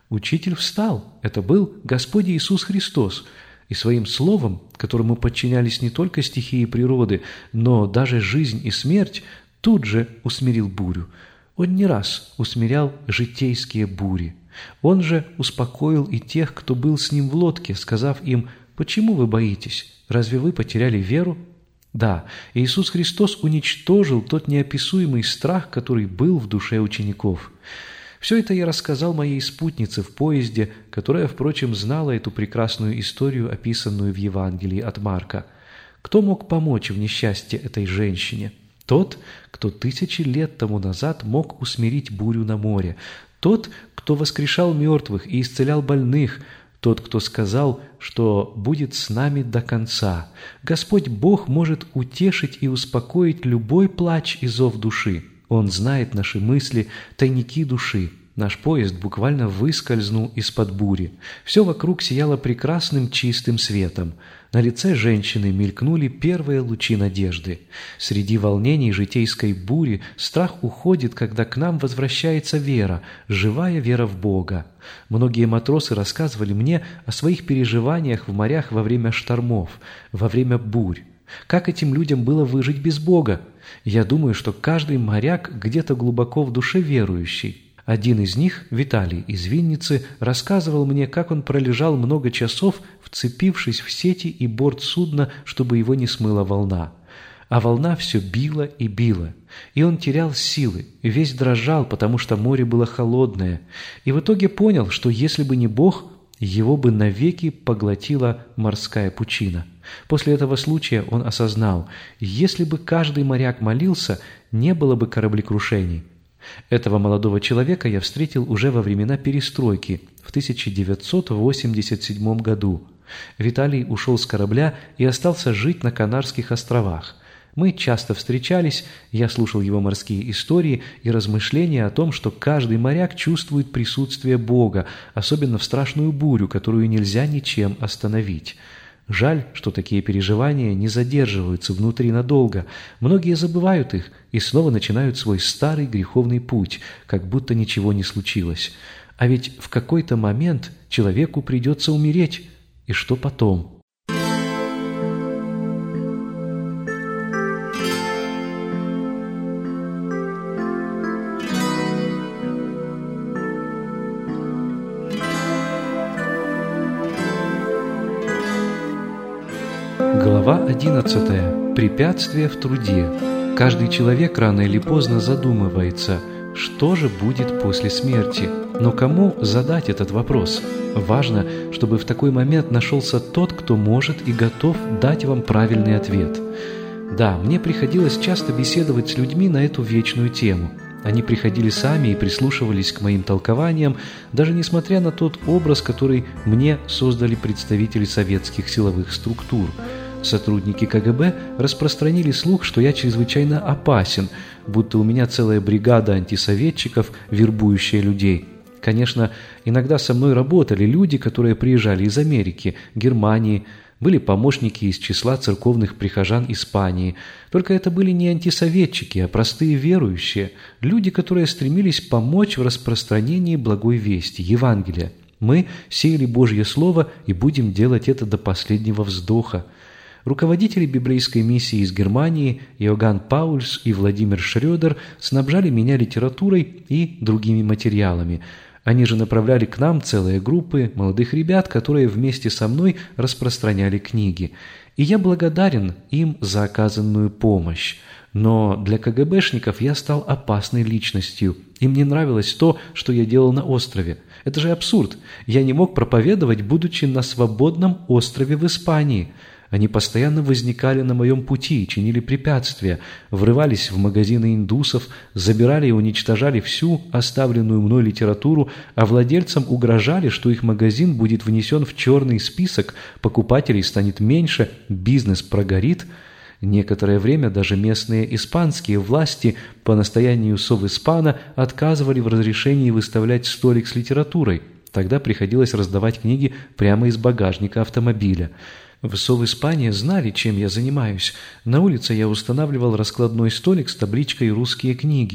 Учитель встал. Это был Господь Иисус Христос. И своим словом, которому подчинялись не только стихии природы, но даже жизнь и смерть, тут же усмирил бурю. Он не раз усмирял житейские бури. Он же успокоил и тех, кто был с ним в лодке, сказав им: «Почему вы боитесь? Разве вы потеряли веру?» Да, Иисус Христос уничтожил тот неописуемый страх, который был в душе учеников. Все это я рассказал моей спутнице в поезде, которая, впрочем, знала эту прекрасную историю, описанную в Евангелии от Марка. Кто мог помочь в несчастье этой женщине? Тот, кто тысячи лет тому назад мог усмирить бурю на море. Тот, кто воскрешал мертвых и исцелял больных. Тот, кто сказал, что будет с нами до конца. Господь Бог может утешить и успокоить любой плач и зов души. Он знает наши мысли, тайники души. Наш поезд буквально выскользнул из-под бури. Все вокруг сияло прекрасным чистым светом. На лице женщины мелькнули первые лучи надежды. Среди волнений житейской бури страх уходит, когда к нам возвращается вера, живая вера в Бога. Многие матросы рассказывали мне о своих переживаниях в морях во время штормов, во время бурь. Как этим людям было выжить без Бога? Я думаю, что каждый моряк где-то глубоко в душе верующий. Один из них, Виталий из Винницы, рассказывал мне, как он пролежал много часов, вцепившись в сети и борт судна, чтобы его не смыла волна. А волна все била и била, и он терял силы, весь дрожал, потому что море было холодное, и в итоге понял, что если бы не Бог, его бы навеки поглотила морская пучина. После этого случая он осознал, если бы каждый моряк молился, не было бы кораблекрушений. Этого молодого человека я встретил уже во времена перестройки в тысяча девятьсот восемьдесят седьмом году. Виталий ушел с корабля и остался жить на Канарских островах. Мы часто встречались, я слушал его морские истории и размышления о том, что каждый моряк чувствует присутствие Бога, особенно в страшную бурю, которую нельзя ничем остановить. Жаль, что такие переживания не задерживаются внутри надолго. Многие забывают их и снова начинают свой старый греховный путь, как будто ничего не случилось. А ведь в какой-то момент человеку придется умереть. И что потом? Глава одиннадцатая. Препятствия в труде. Каждый человек рано или поздно задумывается, что же будет после смерти. Но кому задать этот вопрос? Важно, чтобы в такой момент нашелся тот, кто может и готов дать вам правильный ответ. Да, мне приходилось часто беседовать с людьми на эту вечную тему. Они приходили сами и прислушивались к моим толкованиям, даже несмотря на тот образ, который мне создали представители советских силовых структур. Сотрудники ка гэ бэ распространили слух, что я чрезвычайно опасен, будто у меня целая бригада антисоветчиков, вербующая людей. Конечно, иногда со мной работали люди, которые приезжали из Америки, Германии, были помощники из числа церковных прихожан Испании. Только это были не антисоветчики, а простые верующие, люди, которые стремились помочь в распространении благой вести, Евангелия. Мы сеяли Божье Слово и будем делать это до последнего вздоха. Руководители библейской миссии из Германии Иоганн Паульс и Владимир Шрёдер снабжали меня литературой и другими материалами. Они же направляли к нам целые группы молодых ребят, которые вместе со мной распространяли книги. И я благодарен им за оказанную помощь. Но для ка гэ бэшников я стал опасной личностью. Им не нравилось то, что я делал на острове. Это же абсурд. Я не мог проповедовать, будучи на свободном острове в Испании. Они постоянно возникали на моем пути, чинили препятствия, врывались в магазины индусов, забирали и уничтожали всю оставленную мной литературу, а владельцам угрожали, что их магазин будет внесен в черный список, покупателей станет меньше, бизнес прогорит. Некоторое время даже местные испанские власти по настоянию Совиспана отказывали в разрешении выставлять столик с литературой. Тогда приходилось раздавать книги прямо из багажника автомобиля. В Совиспане знали, чем я занимаюсь. На улице я устанавливал раскладной столик с табличкой «Русские книги».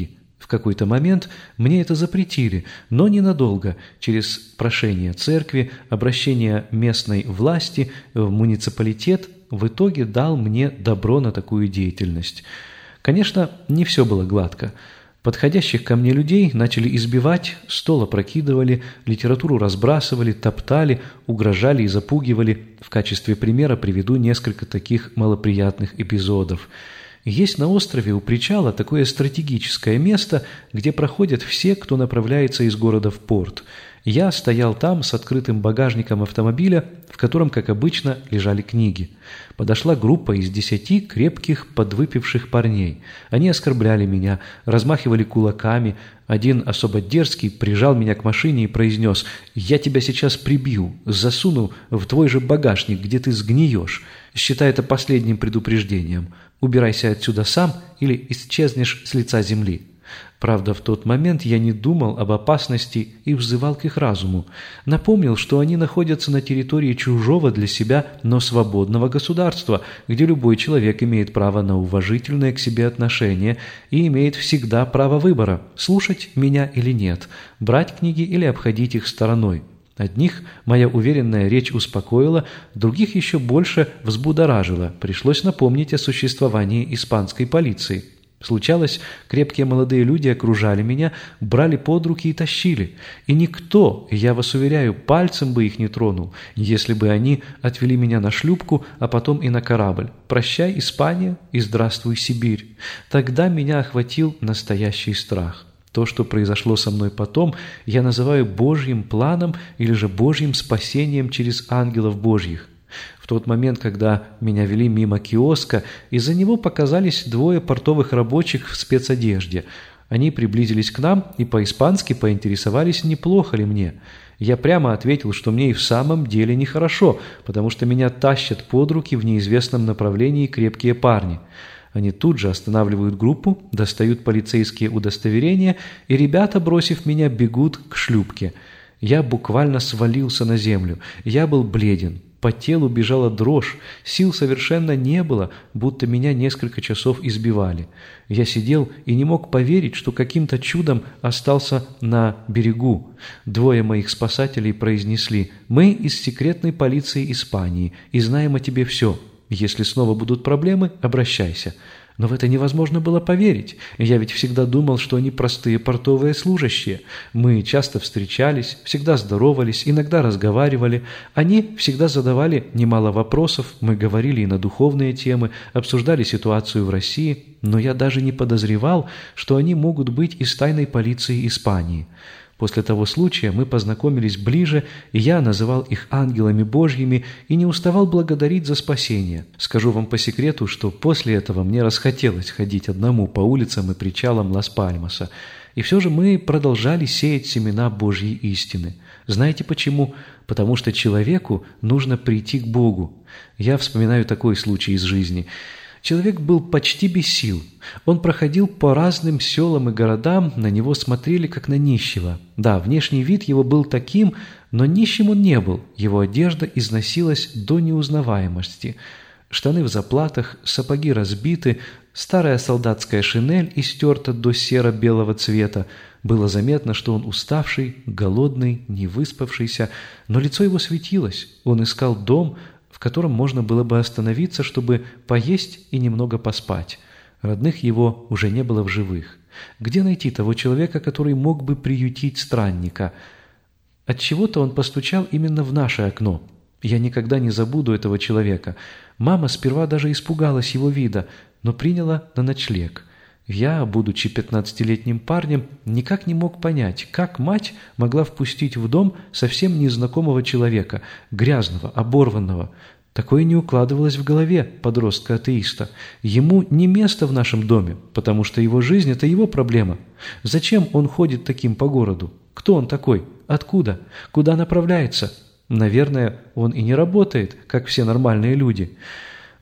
В какой-то момент мне это запретили, но ненадолго. Через прошение церкви, обращение местной власти в муниципалитет в итоге дал мне добро на такую деятельность. Конечно, не все было гладко. Подходящих ко мне людей начали избивать, стол опрокидывали, литературу разбрасывали, топтали, угрожали и запугивали. В качестве примера приведу несколько таких малоприятных эпизодов. Есть на острове у причала такое стратегическое место, где проходят все, кто направляется из города в порт. Я стоял там с открытым багажником автомобиля, в котором, как обычно, лежали книги. Подошла группа из десяти крепких подвыпивших парней. Они оскорбляли меня, размахивали кулаками. Один особо дерзкий прижал меня к машине и произнес: «Я тебя сейчас прибью, засуну в твой же багажник, где ты сгниешь. Считай это последним предупреждением. Убирайся отсюда сам или исчезнешь с лица земли». Правда, в тот момент я не думал об опасности и взывал к их разуму. Напомнил, что они находятся на территории чужого для себя, но свободного государства, где любой человек имеет право на уважительное к себе отношение и имеет всегда право выбора – слушать меня или нет, брать книги или обходить их стороной. Одних моя уверенная речь успокоила, других еще больше взбудоражила. Пришлось напомнить о существовании испанской полиции. Случалось, крепкие молодые люди окружали меня, брали под руки и тащили. И никто, я вас уверяю, пальцем бы их не тронул, если бы они отвели меня на шлюпку, а потом и на корабль. Прощай, Испания, и здравствуй, Сибирь. Тогда меня охватил настоящий страх. То, что произошло со мной потом, я называю Божьим планом или же Божьим спасением через ангелов Божьих. В тот момент, когда меня вели мимо киоска, из-за него показались двое портовых рабочих в спецодежде. Они приблизились к нам и по-испански поинтересовались, неплохо ли мне. Я прямо ответил, что мне и в самом деле нехорошо, потому что меня тащат под руки в неизвестном направлении крепкие парни. Они тут же останавливают группу, достают полицейские удостоверения, и ребята, бросив меня, бегут к шлюпке. Я буквально свалился на землю. Я был бледен. По телу бежала дрожь, сил совершенно не было, будто меня несколько часов избивали. Я сидел и не мог поверить, что каким-то чудом остался на берегу. Двое моих спасателей произнесли: «Мы из секретной полиции Испании и знаем о тебе все. Если снова будут проблемы, обращайся». Но в это невозможно было поверить. Я ведь всегда думал, что они простые портовые служащие. Мы часто встречались, всегда здоровались, иногда разговаривали. Они всегда задавали немало вопросов, мы говорили и на духовные темы, обсуждали ситуацию в России, но я даже не подозревал, что они могут быть из тайной полиции Испании. После того случая мы познакомились ближе, и я называл их ангелами Божьими и не уставал благодарить за спасение. Скажу вам по секрету, что после этого мне расхотелось ходить одному по улицам и причалам Лас-Пальмаса. И все же мы продолжали сеять семена Божьей истины. Знаете почему? Потому что человеку нужно прийти к Богу. Я вспоминаю такой случай из жизни. Человек был почти без сил. Он проходил по разным селам и городам, на него смотрели как на нищего. Да, внешний вид его был таким, но нищим он не был. Его одежда износилась до неузнаваемости. Штаны в заплатах, сапоги разбиты, старая солдатская шинель истерта до серо-белого цвета. Было заметно, что он уставший, голодный, невыспавшийся, но лицо его светилось. Он искал дом, в котором можно было бы остановиться, чтобы поесть и немного поспать. Родных его уже не было в живых. Где найти того человека, который мог бы приютить странника? Отчего-то он постучал именно в наше окно. Я никогда не забуду этого человека. Мама сперва даже испугалась его вида, но приняла на ночлег. Я, будучи пятнадцатилетним парнем, никак не мог понять, как мать могла впустить в дом совсем незнакомого человека, грязного, оборванного. Такое не укладывалось в голове подростка-атеиста. Ему не место в нашем доме, потому что его жизнь – это его проблема. Зачем он ходит таким по городу? Кто он такой? Откуда? Куда направляется? Наверное, он и не работает, как все нормальные люди.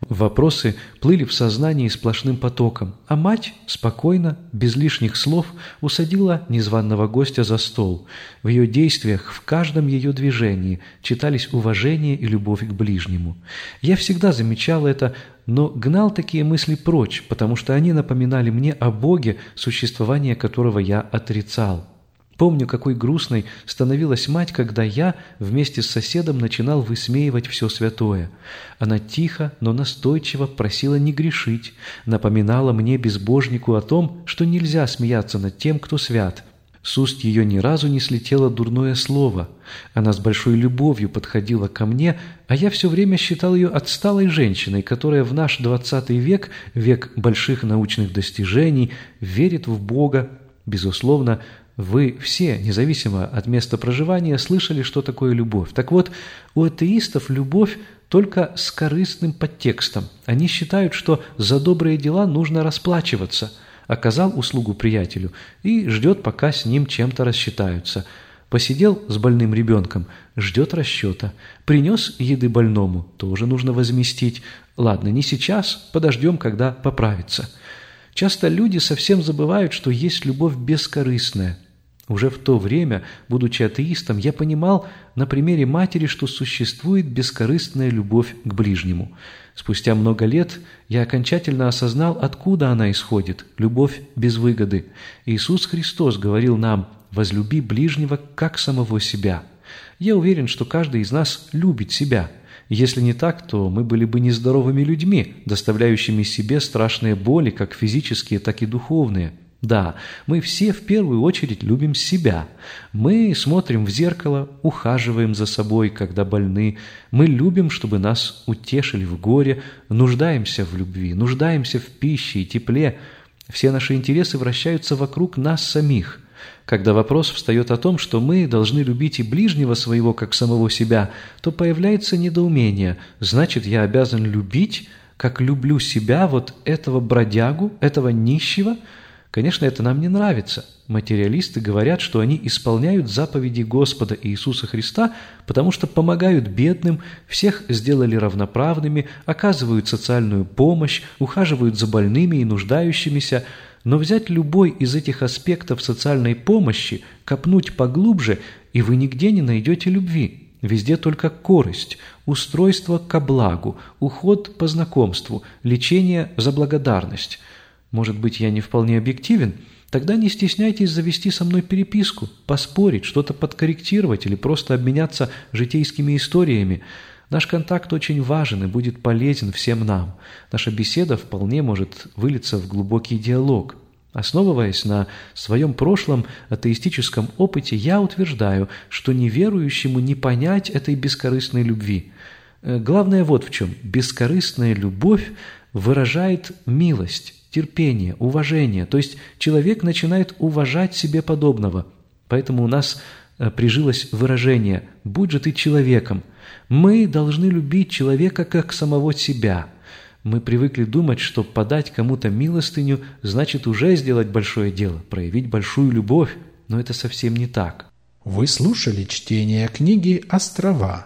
Вопросы плыли в сознании сплошным потоком, а мать спокойно, без лишних слов, усадила незваного гостя за стол. В ее действиях, в каждом ее движении читались уважение и любовь к ближнему. Я всегда замечал это, но гнал такие мысли прочь, потому что они напоминали мне о Боге, существование которого я отрицал. Помню, какой грустной становилась мать, когда я вместе с соседом начинал высмеивать все святое. Она тихо, но настойчиво просила не грешить, напоминала мне, безбожнику, о том, что нельзя смеяться над тем, кто свят. С уст ее ни разу не слетело дурное слово. Она с большой любовью подходила ко мне, а я все время считал ее отсталой женщиной, которая в наш двадцатый век, век больших научных достижений, верит в Бога. Безусловно, вы все, независимо от места проживания, слышали, что такое любовь. Так вот, у атеистов любовь только с корыстным подтекстом. Они считают, что за добрые дела нужно расплачиваться. Оказал услугу приятелю и ждет, пока с ним чем-то рассчитаются. Посидел с больным ребенком, ждет расчета. Принес еды больному, тоже нужно возместить. Ладно, не сейчас, подождем, когда поправится. Часто люди совсем забывают, что есть любовь бескорыстная. Уже в то время, будучи атеистом, я понимал на примере матери, что существует бескорыстная любовь к ближнему. Спустя много лет я окончательно осознал, откуда она исходит – любовь без выгоды. Иисус Христос говорил нам: «Возлюби ближнего, как самого себя». Я уверен, что каждый из нас любит себя. Если не так, то мы были бы нездоровыми людьми, доставляющими себе страшные боли, как физические, так и духовные. Да, мы все в первую очередь любим себя. Мы смотрим в зеркало, ухаживаем за собой, когда больны. Мы любим, чтобы нас утешили в горе, нуждаемся в любви, нуждаемся в пище и тепле. Все наши интересы вращаются вокруг нас самих. Когда вопрос встает о том, что мы должны любить и ближнего своего, как самого себя, то появляется недоумение. Значит, я обязан любить, как люблю себя, вот этого бродягу, этого нищего? Конечно, это нам не нравится. Материалисты говорят, что они исполняют заповеди Господа Иисуса Христа, потому что помогают бедным, всех сделали равноправными, оказывают социальную помощь, ухаживают за больными и нуждающимися. Но взять любой из этих аспектов социальной помощи, копнуть поглубже, и вы нигде не найдете любви. Везде только корысть, устройство ко благу, уход по знакомству, лечение за благодарность. Может быть, я не вполне объективен? Тогда не стесняйтесь завести со мной переписку, поспорить, что-то подкорректировать или просто обменяться житейскими историями. Наш контакт очень важен и будет полезен всем нам. Наша беседа вполне может вылиться в глубокий диалог. Основываясь на своем прошлом атеистическом опыте, я утверждаю, что неверующему не понять этой бескорыстной любви. Главное вот в чем. Бескорыстная любовь выражает милость, терпение, уважение. То есть человек начинает уважать себе подобного. Поэтому у нас прижилось выражение «будь же ты человеком». Мы должны любить человека как самого себя. Мы привыкли думать, что подать кому-то милостыню значит уже сделать большое дело, проявить большую любовь, но это совсем не так. Вы слушали чтение книги «Острова».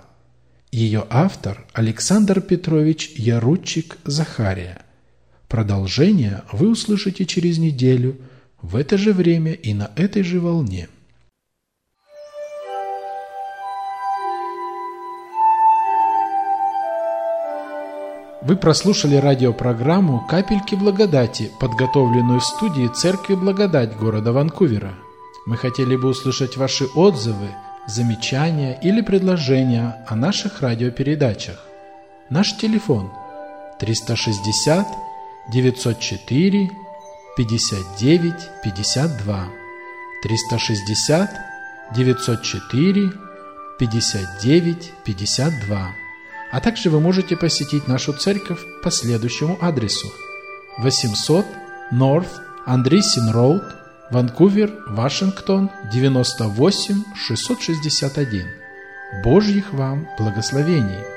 Ее автор Александр Петрович Ярудчик-Захария. Продолжение вы услышите через неделю в это же время и на этой же волне. Вы прослушали радиопрограмму «Капельки благодати», подготовленную в студии Церкви Благодать города Ванкувера. Мы хотели бы услышать ваши отзывы, замечания или предложения о наших радиопередачах. Наш телефон триста шестьдесят девятьсот четыре пятьдесят девять пятьдесят два, триста шестьдесят девятьсот четыре пятьдесят девять пятьдесят два. А также вы можете посетить нашу церковь по следующему адресу: восемьсот North Andreessen Road, Ванкувер, Вашингтон, девяносто восемь шестьсот шестьдесят один. Божьих вам благословений!